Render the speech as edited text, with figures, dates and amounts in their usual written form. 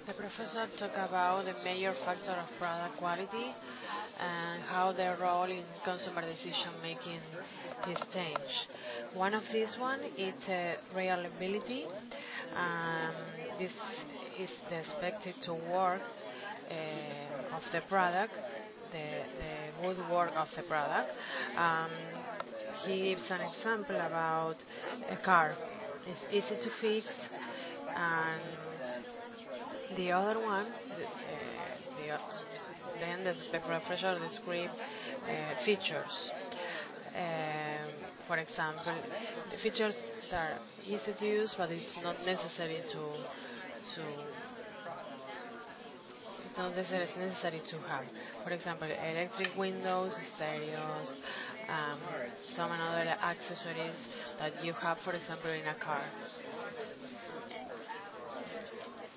The professor talked about the major factor of product quality and how their role in consumer decision making is changed. One of these one is reliability. Um, this is the expected to work of the product, the good work of the product. Um, he gives an example about a car. It's easy to fix, and the other one, then the professor describe features. For example, the features that are easy to use, but to it's not necessary to have. For example, electric windows, stereos, um, some other accessories that you have, for example, in a car.